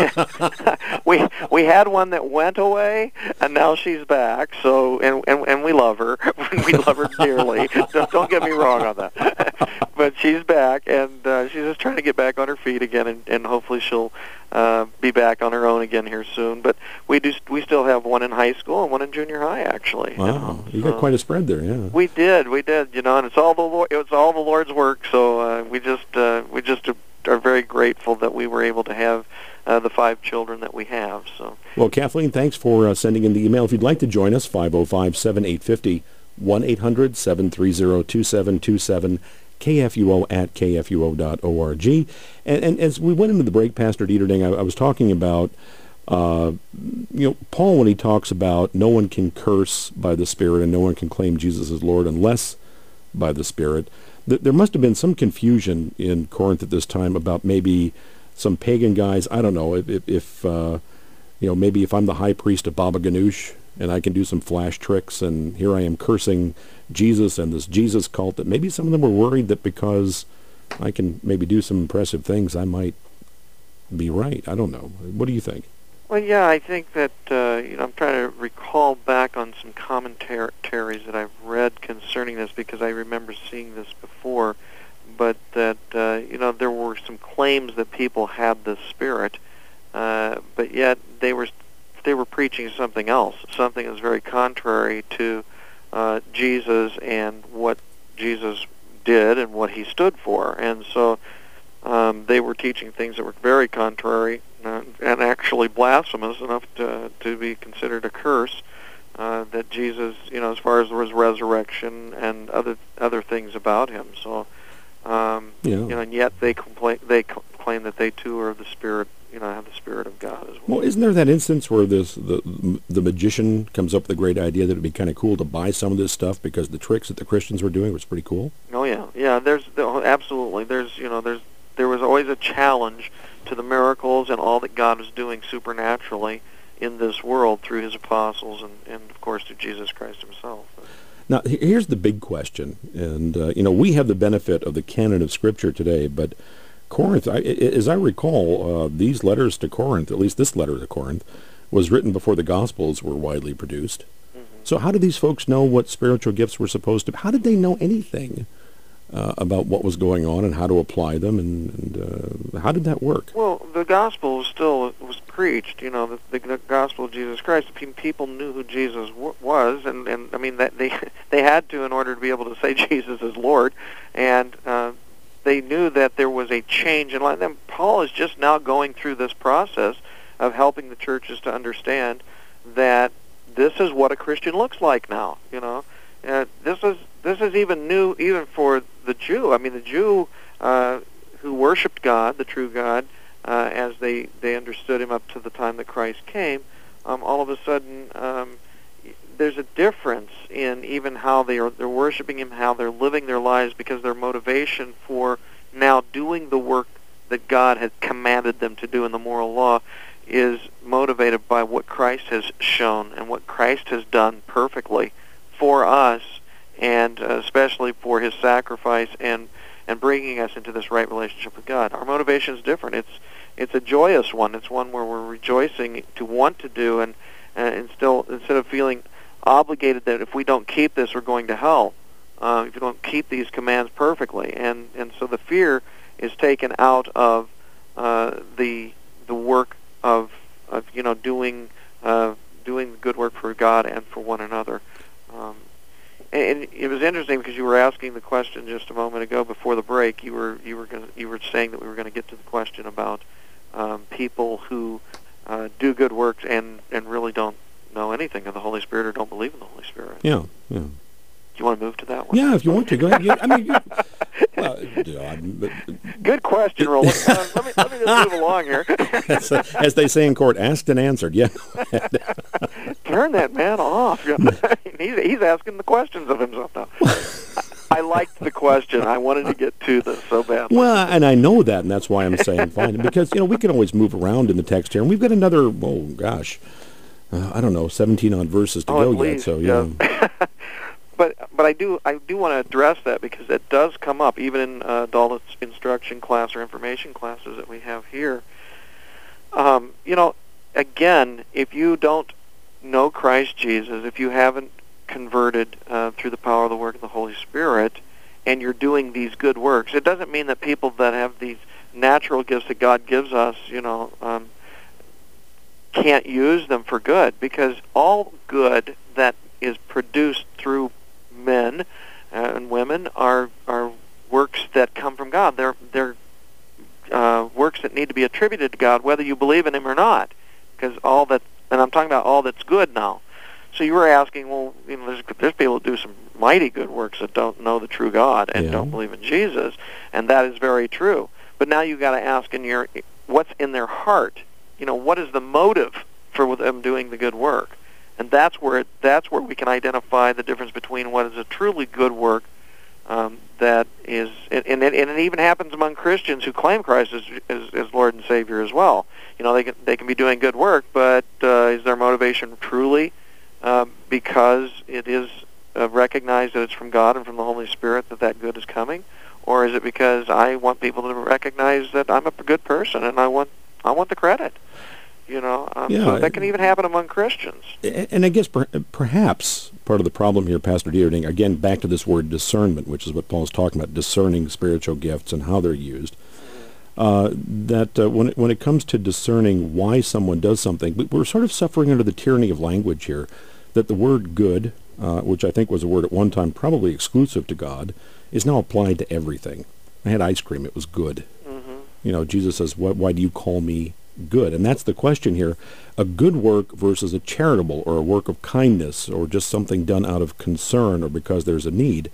got we we had one that went away, and now she's back. So and and, and we love her. We love her dearly. Don't, don't get me wrong on that. But she's back, and uh, she's just trying to get back on her feet again, and, and hopefully she'll uh, be back on her own again here soon. But we do we still have one in high school and one in junior high, actually. Wow, you know, you so got quite a spread there, yeah. We did, we did. You know, and it's all the Lord, it's all the Lord's work. So uh, we just uh, we just. Uh, are very grateful that we were able to have uh, the five children that we have. So, well, Kathleen, thanks for uh, sending in the email. If you'd like to join us, five oh five, seven eight five oh, one eight hundred, seven three zero, two seven two seven, K F U O at K F U O dot org. And, and as we went into the break, Pastor Dieterding, I, I was talking about, uh, you know, Paul, when he talks about no one can curse by the Spirit and no one can claim Jesus as Lord unless by the Spirit. There must have been some confusion in Corinth at this time about maybe some pagan guys. I don't know if, if, if uh, you know, maybe if I'm the high priest of Baba Ganoush and I can do some flash tricks, and here I am cursing Jesus and this Jesus cult, that maybe some of them were worried that because I can maybe do some impressive things, I might be right. I don't know. What do you think? Well, yeah, I think that, uh, you know, I'm trying to recall back on some commentaries that I've read concerning this, because I remember seeing this before, but that, uh, you know, there were some claims that people had the Spirit, uh, but yet they were they were preaching something else, something that's very contrary to uh, Jesus and what Jesus did and what he stood for. And so um, they were teaching things that were very contrary Uh, and actually blasphemous enough to to be considered a curse. Uh, that Jesus, you know, as far as his resurrection and other other things about him. So, um, yeah. you know, and yet they complain, they co- claim that they too are the Spirit, you know, have the Spirit of God as well. Well, isn't there that instance where this the the magician comes up with a great idea that it'd be kind of cool to buy some of this stuff because the tricks that the Christians were doing was pretty cool? Oh yeah, yeah. There's absolutely there's you know there's there was always a challenge to the miracles and all that God was doing supernaturally in this world through his apostles and, and of course, through Jesus Christ himself. Now, here's the big question. And, uh, you know, we have the benefit of the canon of Scripture today, but Corinth, I, as I recall, uh, these letters to Corinth, at least this letter to Corinth, was written before the Gospels were widely produced. Mm-hmm. So how did these folks know what spiritual gifts were supposed to be? How did they know anything Uh, about what was going on and how to apply them, and, and uh, how did that work? Well, the gospel still was preached. You know, the, the, the gospel of Jesus Christ. People knew who Jesus w- was, and, and I mean that they they had to in order to be able to say Jesus is Lord, and uh, they knew that there was a change in life. And Paul is just now going through this process of helping the churches to understand that this is what a Christian looks like now. You know, uh, this is. This is even new, even for the Jew. I mean, the Jew uh, who worshipped God, the true God, uh, as they, they understood him up to the time that Christ came, um, all of a sudden um, there's a difference in even how they are they're worshiping him, how they're living their lives, because their motivation for now doing the work that God had commanded them to do in the moral law is motivated by what Christ has shown and what Christ has done perfectly for us, and uh, especially for his sacrifice and and bringing us into this right relationship with God. Our motivation is different. It's it's a joyous one. It's one where we're rejoicing to want to do, and uh, and still instead of feeling obligated that if we don't keep this, we're going to hell. Uh, if we don't keep these commands perfectly, and and so the fear is taken out of uh, the the work of of you know doing uh, doing good work for God and for one another. Um, And it was interesting because you were asking the question just a moment ago before the break. You were you were gonna, you were saying that we were going to get to the question about um, people who uh, do good works and, and really don't know anything of the Holy Spirit or don't believe in the Holy Spirit. Yeah, yeah. Do you want to move to that one? Yeah, if you want to, go ahead. Yeah, I mean, you, well, uh, but, good question, Roland. Uh, let me let me just move along here. as, as they say in court, asked and answered. Yeah. Turn that man off. he's he's asking the questions of himself now. I liked the question. I wanted to get to this so badly. Well, and I know that, and that's why I'm saying fine, because you know we can always move around in the text here, and we've got another. Oh gosh, uh, I don't know, seventeen odd verses to oh, go least, yet. So yeah. yeah. But but I do I do want to address that because it does come up even in uh, adult instruction class or information classes that we have here. Um, you know, again, if you don't know Christ Jesus, if you haven't converted uh, through the power of the work of the Holy Spirit, and you're doing these good works, it doesn't mean that people that have these natural gifts that God gives us, you know, um, can't use them for good, because all good that is produced through men uh, and women are are works that come from God. They're they're uh, works that need to be attributed to God, whether you believe in Him or not. Because all that, and I'm talking about all that's good now. So you were asking, well, you know, there's, there's people who do some mighty good works that don't know the true God and Yeah. don't believe in Jesus, and that is very true. But now you've got to ask in your what's in their heart. You know, what is the motive for them doing the good work? And that's where it, that's where we can identify the difference between what is a truly good work um, that is, and it, and it even happens among Christians who claim Christ as, as, as Lord and Savior as well. You know, they can they can be doing good work, but uh, is their motivation truly uh, because it is uh, recognized that it's from God and from the Holy Spirit that that good is coming, or is it because I want people to recognize that I'm a good person and I want I want the credit? You know, um, Yeah, so that can even happen among Christians. And I guess per, perhaps part of the problem here, Pastor Deerding, again, back to this word discernment, which is what Paul's talking about, discerning spiritual gifts and how they're used, uh, that uh, when, it, when it comes to discerning why someone does something, we're sort of suffering under the tyranny of language here, that the word good, uh, which I think was a word at one time probably exclusive to God, is now applied to everything. I had ice cream, it was good. Mm-hmm. You know, Jesus says, why, why do you call me good? And that's the question here. A good work versus a charitable or a work of kindness or just something done out of concern or because there's a need.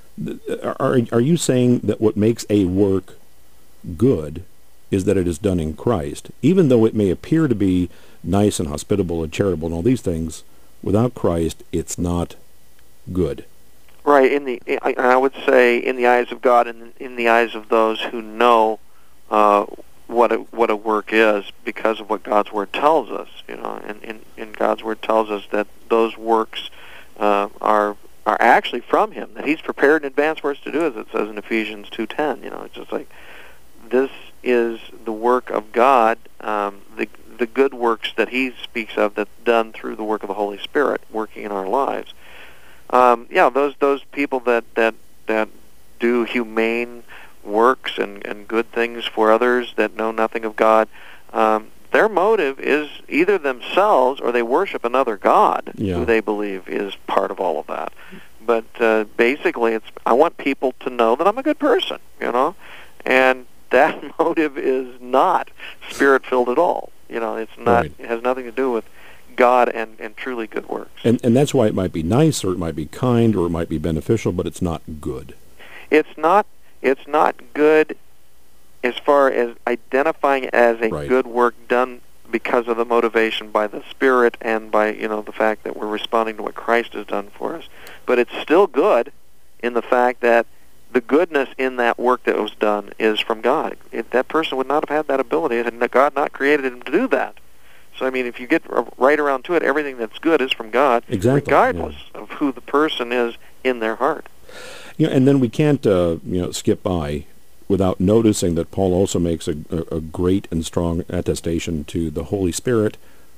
Are, are you saying that what makes a work good is that it is done in Christ? Even though it may appear to be nice and hospitable and charitable and all these things, without Christ, it's not good. Right. In the, I, I would say, in the eyes of God and in the eyes of those who know uh, what a, what a work is, because of what God's Word tells us. You know, and, and, and God's Word tells us that those works uh, are are actually from Him, that He's prepared in advance for us to do, as it says in Ephesians two ten. You know, it's just like this is the work of God, um, the the good works that He speaks of, that's done through the work of the Holy Spirit working in our lives. Um, yeah, those those people that that that do humane works and, and good things for others that know nothing of God, um, their motive is either themselves or they worship another god Yeah. who they believe is part of all of that. But uh, basically, it's I want people to know that I'm a good person, you know, and that motive is not spirit-filled at all. You know, it's not. Right. It has nothing to do with God and, and truly good works. And and that's why it might be nice or it might be kind or it might be beneficial, but it's not good. It's not. It's not good as far as identifying as a Right. good work done because of the motivation by the Spirit and by, you know, the fact that we're responding to what Christ has done for us. But it's still good in the fact that the goodness in that work that was done is from God. It, that person would not have had that ability had God not created him to do that. So, I mean, if you get right around to it, everything that's good is from God, Exactly, regardless yeah. of who the person is in their heart. You know, and then we can't, uh, you know, skip by without noticing that Paul also makes a, a, a great and strong attestation to the Holy Spirit,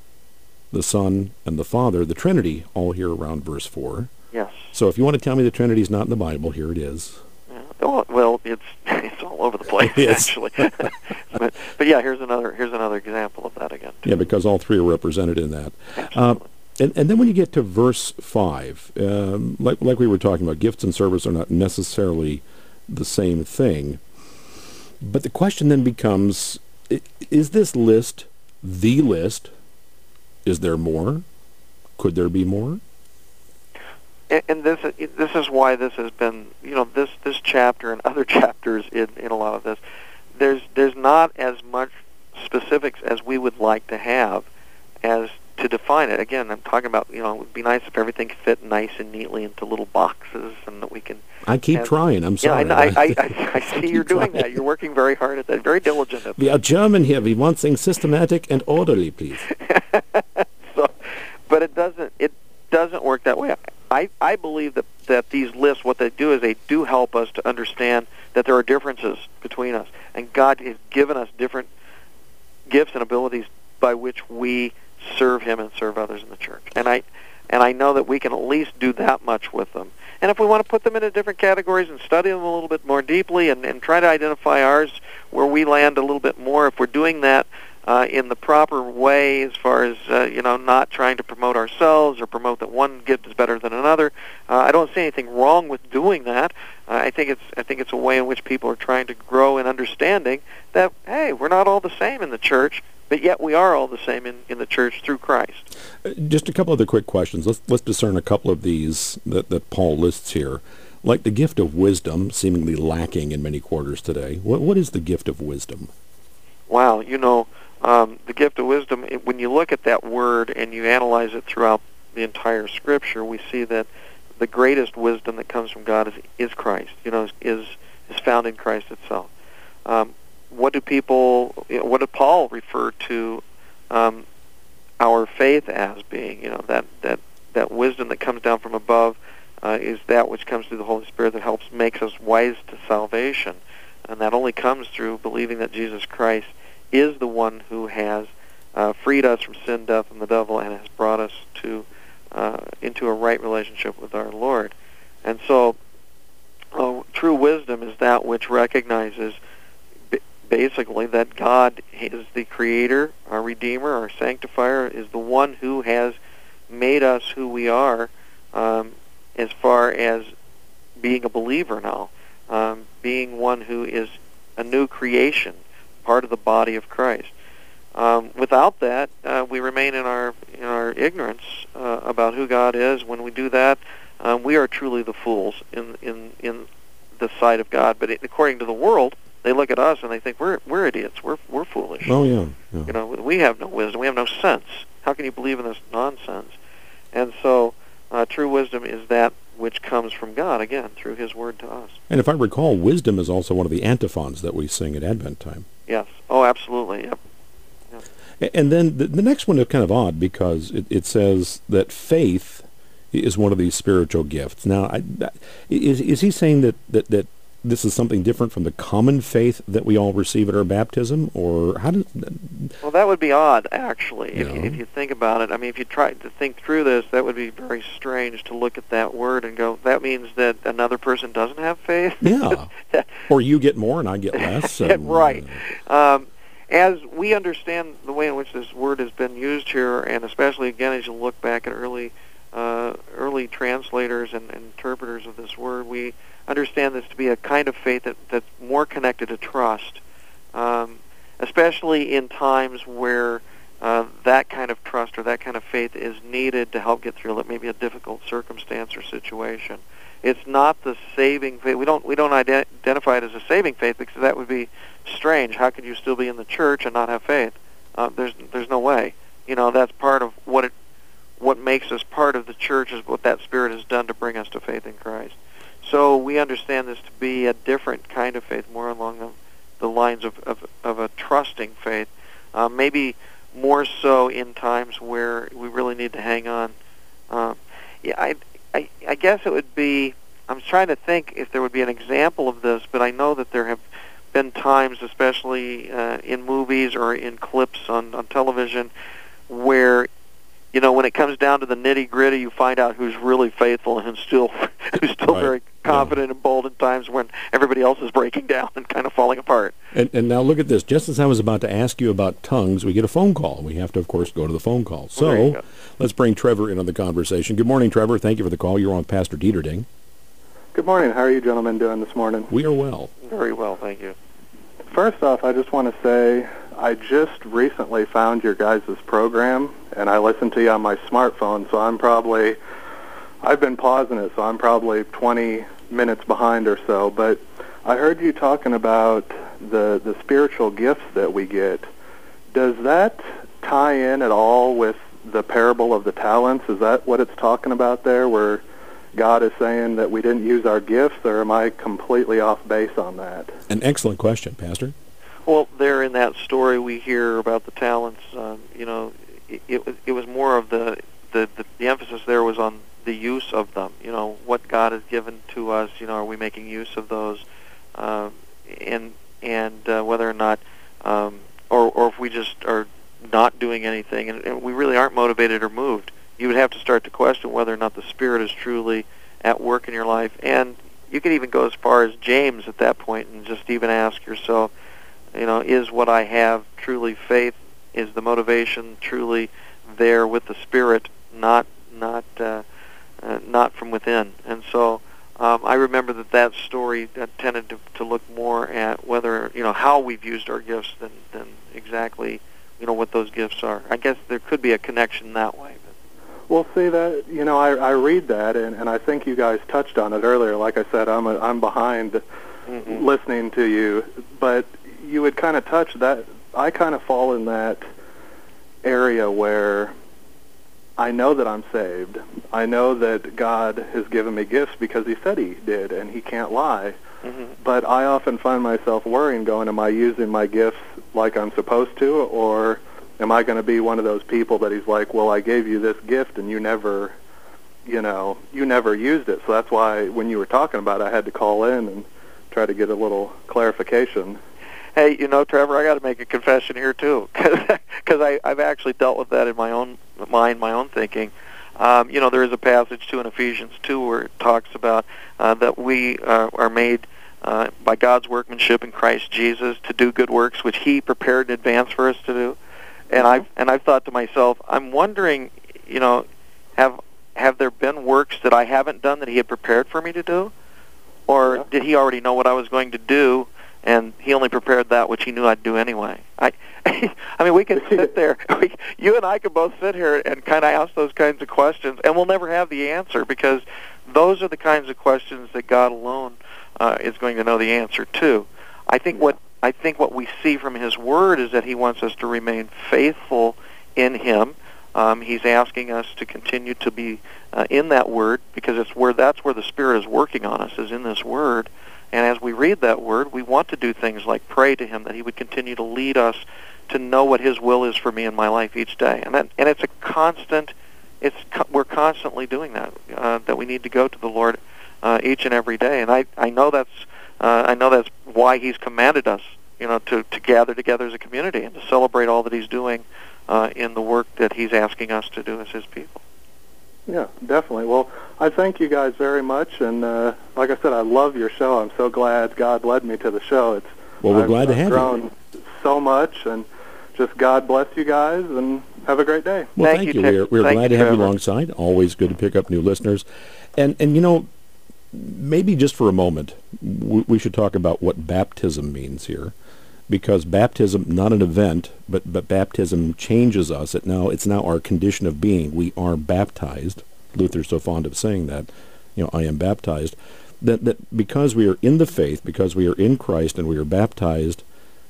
the Son, and the Father, the Trinity, all here around verse four. Yes. So if you want to tell me the Trinity is not in the Bible, here it is. Yeah. Well, well, it's it's all over the place Yes. actually. but but yeah, here's another here's another example of that again. Yeah, because all three are represented in that. Uh, Absolutely. and, and then when you get to verse five, um, like, like we were talking about, gifts and service are not necessarily the same thing. But the question then becomes, i- is this list the list? Is there more? Could there be more? And, and this this is why this has been, you know, this this chapter and other chapters in, in a lot of this, there's there's not as much specifics as we would like to have as to define it. Again, I'm talking about, you know, it would be nice if everything fit nice and neatly into little boxes and that we can... I keep have, try I'm Yeah, sorry. I, I, I, I, I see keep you're doing trying. that. You're working very hard at that, very diligent at that. We are German here. We want things systematic and orderly, please. So, but it doesn't it doesn't work that way. I, I believe that, that these lists, what they do is they do help us to understand that there are differences between us. And God has given us different gifts and abilities by which we serve Him and serve others in the church. And I, and I know that we can at least do that much with them. And if we want to put them into different categories and study them a little bit more deeply and, and try to identify ours where we land a little bit more, if we're doing that uh, in the proper way as far as, uh, you know, not trying to promote ourselves or promote that one gift is better than another, uh, I don't see anything wrong with doing that. Uh, I think it's I think it's a way in which people are trying to grow in understanding that, hey, we're not all the same in the church, but yet we are all the same in, in the church through Christ. Uh, just a couple other quick questions. Let's let's discern a couple of these that, that Paul lists here. Like the gift of wisdom, seemingly lacking in many quarters today. What what is the gift of wisdom? Wow, you know, um, the gift of wisdom, it, when you look at that word and you analyze it throughout the entire Scripture, we see that the greatest wisdom that comes from God is, is Christ, you know, is is found in Christ itself. Um, what do people, you know, what did Paul refer to um, our faith as being? You know, that, that, that wisdom that comes down from above uh, is that which comes through the Holy Spirit that helps makes us wise to salvation. And that only comes through believing that Jesus Christ is the one who has uh, freed us from sin, death, and the devil, and has brought us to uh, into a right relationship with our Lord. And so, uh, true wisdom is that which recognizes b- basically that God is the Creator, our Redeemer, our Sanctifier, is the one who has made us who we are, um, as far as being a believer now, um, being one who is a new creation, part of the body of Christ. Um, without that, uh, we remain in our in our ignorance uh, about who God is. When we do that, um, we are truly the fools in in in the sight of God. But it, according to the world, they look at us and they think we're we're idiots. We're we're foolish. Oh yeah, yeah. You know, we have no wisdom. We have no sense. How can you believe in this nonsense? And so, uh, true wisdom is that which comes from God, again, through His Word to us. And if I recall, wisdom is also one of the antiphons that we sing at Advent time. Yes. Oh, absolutely. Yep. Yep. And then the, the next one is kind of odd because it, it says that faith is one of these spiritual gifts. Now, I, is is he saying that, that, that this is something different from the common faith that we all receive at our baptism, or how does? Well, that would be odd, actually, if, Yeah. you, if you think about it. I mean, if you try to think through this, that would be very strange to look at that word and go, that means that another person doesn't have faith? Yeah. Or you get more and I get less. And, right. uh, Um, as we understand the way in which this word has been used here, and especially, again, as you look back at early uh, early translators and, and interpreters of this word, we understand this to be a kind of faith that, that's more connected to trust, um, especially in times where uh, that kind of trust or that kind of faith is needed to help get through maybe a difficult circumstance or situation. It's not the saving faith. We don't we don't ident- identify it as a saving faith because that would be strange. How could you still be in the church and not have faith? Uh, there's there's no way. You know, that's part of what it what makes us part of the church is what that Spirit has done to bring us to faith in Christ. So we understand this to be a different kind of faith, more along the, the lines of, of, of a trusting faith, uh, maybe more so in times where we really need to hang on. Um, yeah, I, I, I guess it would be, I'm trying to think if there would be an example of this, but I know that there have been times, especially uh, in movies or in clips on, on television, where you know, when it comes down to the nitty-gritty, you find out who's really faithful and who's still who's still Right. very confident Yeah. and bold in times when everybody else is breaking down and kind of falling apart. And, and now look at this. Just as I was about to ask you about tongues, we get a phone call. We have to, of course, go to the phone call. Well, there you So go. let's bring Trevor into the conversation. Good morning, Trevor. Thank you for the call. You're on with Pastor Dieterding. Good morning. How are you gentlemen doing this morning? We are well. Very well, thank you. First off, I just want to say I just recently found your guys' program, and I listen to you on my smartphone, so I'm probably, I've been pausing it, so I'm probably twenty minutes behind or so, but I heard you talking about the, the spiritual gifts that we get. Does that tie in at all with the parable of the talents? Is that what it's talking about there, where God is saying that we didn't use our gifts, or am I completely off base on that? An excellent question, Pastor. Well, there in that story we hear about the talents, um, you know, it, it, was, it was more of the, the, the, the emphasis there was on the use of them, you know, what God has given to us, you know, are we making use of those, um, and, and uh, whether or not, um, or, or if we just are not doing anything, and, and we really aren't motivated or moved, you would have to start to question whether or not the Spirit is truly at work in your life. And you could even go as far as James at that point and just even ask yourself, you know, is what I have truly faith? Is the motivation truly there with the Spirit, not not uh, uh, not from within? And so um, I remember that that story that tended to, to look more at whether, you know, how we've used our gifts than, than exactly, you know, what those gifts are. I guess there could be a connection that way. Well, see that, you know, I, I read that, and, and I think you guys touched on it earlier. Like I said, I'm a, I'm behind mm-hmm. listening to you, but you would kind of touch that. I kind of fall in that area where I know that I'm saved. I know that God has given me gifts because he said he did, and he can't lie. Mm-hmm. But I often find myself worrying, going, am I using my gifts like I'm supposed to, or am I going to be one of those people that he's like, well, I gave you this gift and you never, you know, you never used it. So that's why when you were talking about it, I had to call in and try to get a little clarification. Hey, you know, Trevor, I got to make a confession here too, because I've actually dealt with that in my own mind, my own thinking. Um, you know, there is a passage too in Ephesians two where it talks about uh, that we uh, are made uh, by God's workmanship in Christ Jesus to do good works, which he prepared in advance for us to do. And I've and I've thought to myself, I'm wondering, you know, have have there been works that I haven't done that he had prepared for me to do, or yeah. did he already know what I was going to do, and he only prepared that which he knew I'd do anyway? I, I mean, we can sit there, we, you and I can both sit here and kind of ask those kinds of questions, and we'll never have the answer, because those are the kinds of questions that God alone uh, is going to know the answer to. I think yeah. what. I think what we see from his word is that he wants us to remain faithful in him. Um, he's asking us to continue to be uh, in that word, because it's where that's where the Spirit is working on us, is in this word. And as we read that word, we want to do things like pray to him that he would continue to lead us to know what his will is for me in my life each day. And that, and it's a constant. It's we're constantly doing that. Uh, that we need to go to the Lord uh, each and every day. And I I know that's. Uh, I know that's why he's commanded us, you know, to, to gather together as a community and to celebrate all that he's doing uh, in the work that he's asking us to do as his people. Yeah, definitely. Well, I thank you guys very much, and uh, like I said, I love your show. I'm so glad God led me to the show. It's well, we're I've, glad to I've have grown you. So much, and just God bless you guys, and have a great day. Well, thank, thank you. you. We're, we're thank glad you, to have Trevor. you alongside. Always good to pick up new listeners, and and you know. Maybe just for a moment, we should talk about what baptism means here, because baptism, not an event, but, but baptism changes us. It now it's now our condition of being. We are baptized. Luther's so fond of saying that, you know, I am baptized. That that because we are in the faith, because we are in Christ, and we are baptized,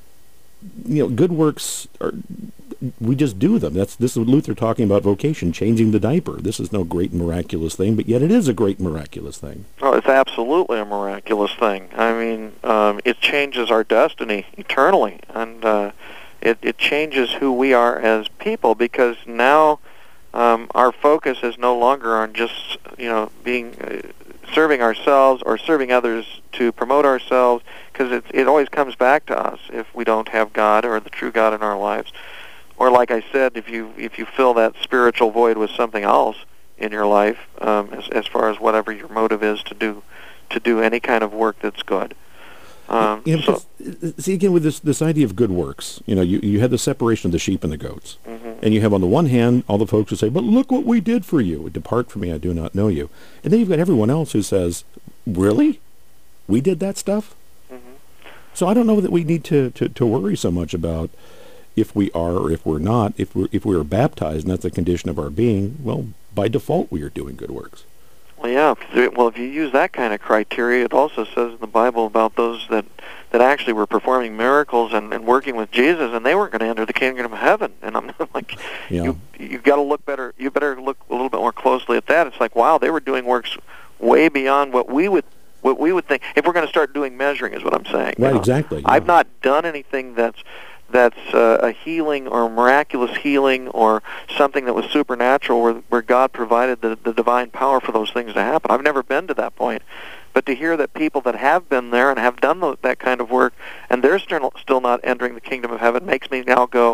you know, good works are. We just do them. That's this is Luther talking about vocation, changing the diaper. This is no great miraculous thing, but yet it is a great miraculous thing. Oh, it's absolutely a miraculous thing. I mean, um, it changes our destiny eternally, and uh, it, it changes who we are as people, because now um, our focus is no longer on just, you know, being uh, serving ourselves or serving others to promote ourselves, because it, it always comes back to us if we don't have God or the true God in our lives. Or like I said, if you if you fill that spiritual void with something else in your life, um, as as far as whatever your motive is to do to do any kind of work that's good. Um, you know, so, see again with this this idea of good works. You know, you you have the separation of the sheep and the goats, mm-hmm. and you have on the one hand all the folks who say, "But look what we did for you. Depart from me, I do not know you." And then you've got everyone else who says, "Really, we did that stuff?" Mm-hmm. So I don't know that we need to, to, to worry so much about if we are or if we're not. If we're if we are baptized and that's a condition of our being, well, by default we are doing good works. Well, yeah. Well, if you use that kind of criteria, it also says in the Bible about those that, that actually were performing miracles and, and working with Jesus, and they weren't going to enter the kingdom of heaven. And I'm like, yeah. you you've got to look better. You better look a little bit more closely at that. It's like, wow, they were doing works way beyond what we would what we would think. If we're going to start doing measuring, is what I'm saying. Right. You know? Exactly. Yeah. I've not done anything that's. that's uh, a healing or a miraculous healing or something that was supernatural where, where God provided the, the divine power for those things to happen. I've never been to that point. But to hear that people that have been there and have done the, that kind of work, and they're still still not entering the kingdom of heaven, makes me now go,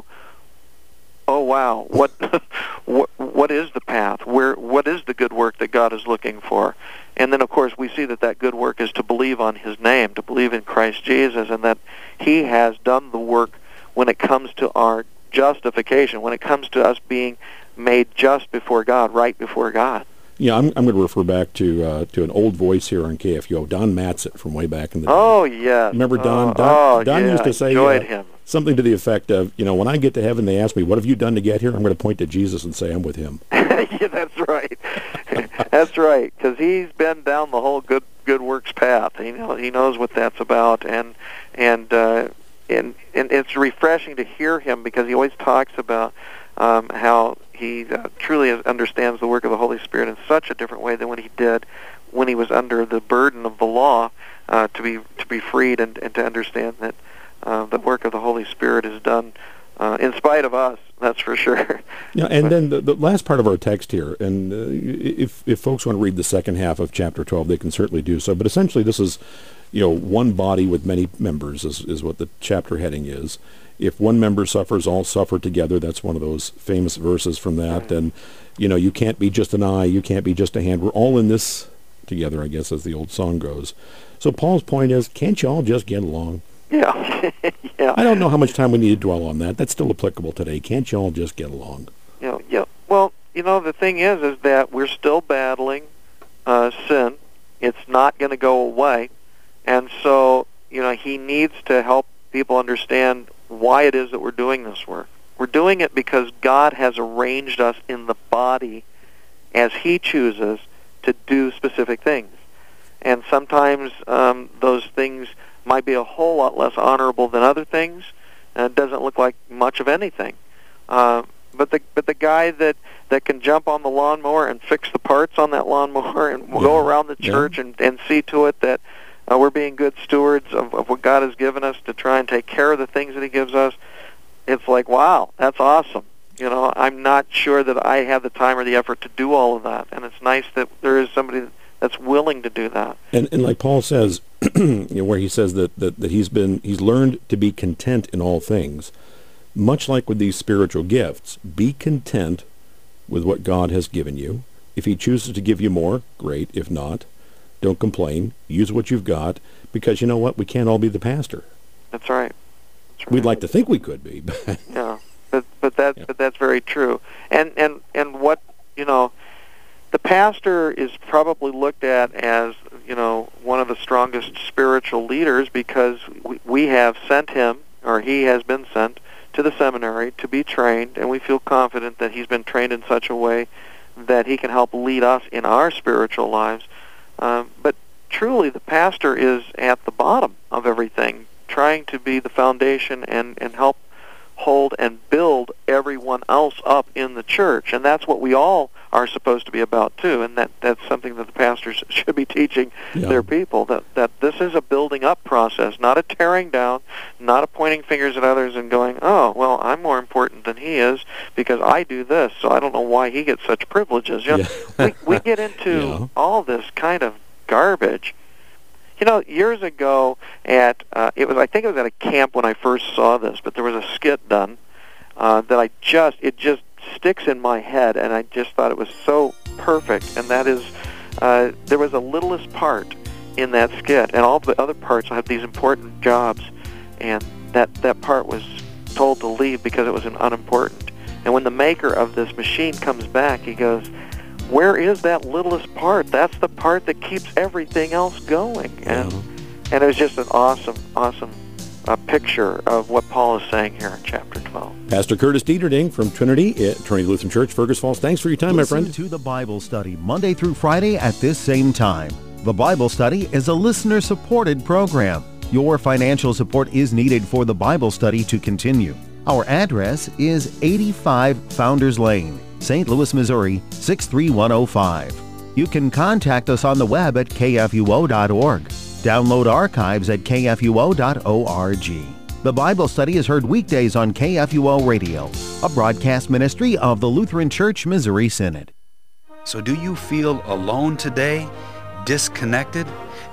oh wow, what what what is the path? Where what is the good work that God is looking for? And then of course we see that that good work is to believe on His name, to believe in Christ Jesus, and that He has done the work when it comes to our justification, when it comes to us being made just before God, right before God. Yeah, I'm, I'm going to refer back to uh, to an old voice here on K F U O, Don Matzik from way back in the day. Oh, yes. Remember Don? Oh, Don, oh, Don yeah, used to say enjoyed uh, him. something to the effect of, you know, when I get to heaven, they ask me, what have you done to get here? I'm going to point to Jesus and say I'm with Him. Yeah, that's right. That's right, because he's been down the whole good good works path. He know, he knows what that's about, and and uh, and and it's refreshing to hear him because he always talks about um, how he uh, truly understands the work of the Holy Spirit in such a different way than what he did when he was under the burden of the law, uh, to be to be freed and, and to understand that uh, the work of the Holy Spirit is done uh, in spite of us. That's for sure. Yeah, and then the, the last part of our text here, and uh, if if folks want to read the second half of chapter twelve, they can certainly do so. But essentially, this is, you know, one body with many members is, is what the chapter heading is. If one member suffers, all suffer together. That's one of those famous verses from that. And, you know, you can't be just an eye, you can't be just a hand. We're all in this together, I guess, as the old song goes. So Paul's point is, can't you all just get along? Yeah. Yeah. I don't know how much time we need to dwell on that. That's still applicable today. Can't you all just get along? You know, yeah. Well, you know, the thing is, is that we're still battling uh, sin. It's not going to go away. And so, you know, he needs to help people understand why it is that we're doing this work. We're doing it because God has arranged us in the body as He chooses to do specific things. And sometimes um, those things might be a whole lot less honorable than other things, and it doesn't look like much of anything. Uh, but the but the guy that, that can jump on the lawnmower and fix the parts on that lawnmower and yeah. go around the church yeah. and, and see to it that uh, we're being good stewards of, of what God has given us to try and take care of the things that He gives us, it's like, wow, that's awesome. You know, I'm not sure that I have the time or the effort to do all of that, and it's nice that there is somebody that's willing to do that. And and like Paul says, you know, where he says that, that, that he's been he's learned to be content in all things, much like with these spiritual gifts. Be content with what God has given you. If He chooses to give you more, great. If not, don't complain. Use what you've got, because you know what? We can't all be the pastor. That's right. That's right. We'd like to think we could be, but yeah, but but that yeah. but that's very true. And and and what you know. The pastor is probably looked at as, you know, one of the strongest spiritual leaders because we, we have sent him, or he has been sent, to the seminary to be trained, and we feel confident that he's been trained in such a way that he can help lead us in our spiritual lives. Um, but truly, the pastor is at the bottom of everything, trying to be the foundation and, and help hold and build everyone else up in the church. And that's what we all are supposed to be about too, and that, that's something that the pastors should be teaching yeah. their people, that, that this is a building up process, not a tearing down, not a pointing fingers at others and going, oh, well, I'm more important than he is because I do this, so I don't know why he gets such privileges. You know, yeah. we, we get into yeah. all this kind of garbage. You know, years ago at, uh, it was, I think it was at a camp when I first saw this, but there was a skit done uh, that I just, it just sticks in my head, and I just thought it was so perfect, and that is, uh, there was a littlest part in that skit, and all the other parts had these important jobs, and that, that part was told to leave because it was an unimportant. And when the maker of this machine comes back, he goes, where is that littlest part? That's the part that keeps everything else going. And yeah. and it was just an awesome, awesome uh, picture of what Paul is saying here in chapter twelve. Pastor Curtis Dieterding from Trinity, at Trinity Lutheran Church, Fergus Falls. Thanks for your time, Listen my friend. to the Bible Study Monday through Friday at this same time. The Bible Study is a listener-supported program. Your financial support is needed for the Bible study to continue. Our address is eighty-five Founders Lane, Saint Louis, Missouri, six three one oh five. You can contact us on the web at k f u o dot org. Download archives at k f u o dot org. The Bible Study is heard weekdays on K F U O Radio, a broadcast ministry of the Lutheran Church Missouri Synod. So do you feel alone today? Disconnected?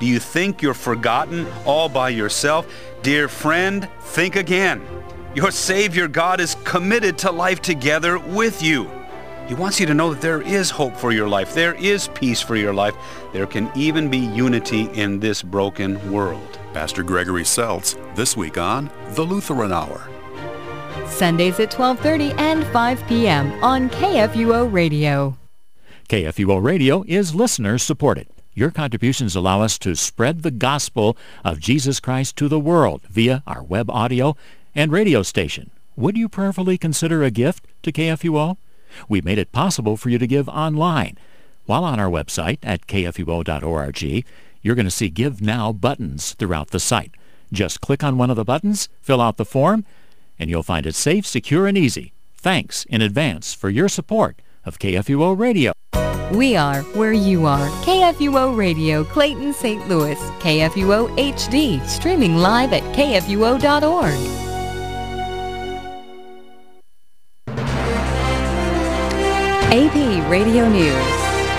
Do you think you're forgotten all by yourself? Dear friend, think again. Your Savior God is committed to life together with you. He wants you to know that there is hope for your life. There is peace for your life. There can even be unity in this broken world. Pastor Gregory Seltz, this week on The Lutheran Hour. Sundays at twelve thirty and five p.m. on K F U O Radio. K F U O Radio is listener-supported. Your contributions allow us to spread the gospel of Jesus Christ to the world via our web audio and radio station. Would you prayerfully consider a gift to K F U O? We made it possible for you to give online. While on our website at k f u o dot org, you're going to see Give Now buttons throughout the site. Just click on one of the buttons, fill out the form, and you'll find it safe, secure, and easy. Thanks in advance for your support of K F U O Radio. We are where you are. K F U O Radio, Clayton, Saint Louis. K F U O H D, streaming live at k f u o dot org. A P Radio News.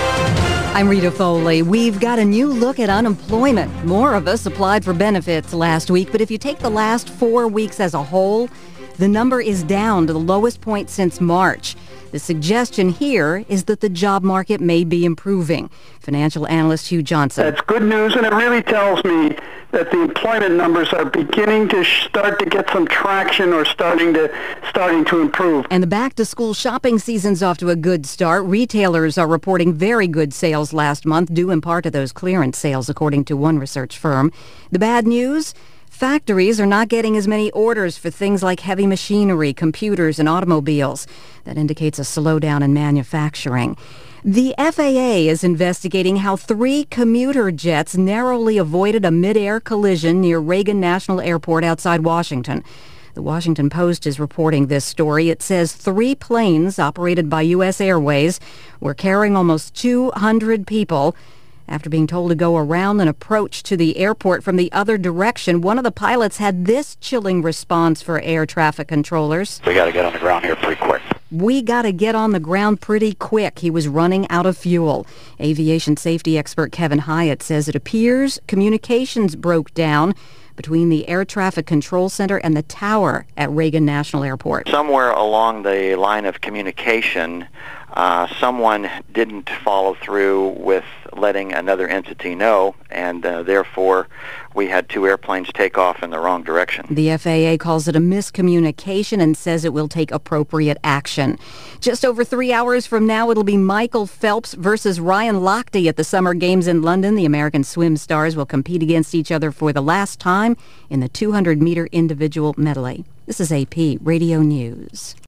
I'm Rita Foley. We've got a new look at unemployment. More of us applied for benefits last week, but if you take the last four weeks as a whole, the number is down to the lowest point since March. The suggestion here is that the job market may be improving. Financial analyst Hugh Johnson. That's good news, and it really tells me that the employment numbers are beginning to start to get some traction or starting to starting to improve. And the back-to-school shopping season's off to a good start. Retailers are reporting very good sales last month, due in part to those clearance sales, according to one research firm. The bad news? Factories are not getting as many orders for things like heavy machinery, computers, and automobiles. That indicates a slowdown in manufacturing. The F A A is investigating how three commuter jets narrowly avoided a mid-air collision near Reagan National Airport outside Washington. The Washington Post is reporting this story. It says three planes operated by U S Airways were carrying almost two hundred people. After being told to go around an approach to the airport from the other direction, one of the pilots had this chilling response for air traffic controllers. We got to get on the ground here pretty quick. We got to get on the ground pretty quick. He was running out of fuel. Aviation safety expert Kevin Hyatt says it appears communications broke down between the air traffic control center and the tower at Reagan National Airport. Somewhere along the line of communication, uh, someone didn't follow through with letting another entity know, and uh, therefore we had two airplanes take off in the wrong direction. The F A A calls it a miscommunication and says it will take appropriate action. Just over three hours from now, it'll be Michael Phelps versus Ryan Lochte at the Summer Games in London. The American swim stars will compete against each other for the last time in the two hundred meter individual medley. This is A P Radio News.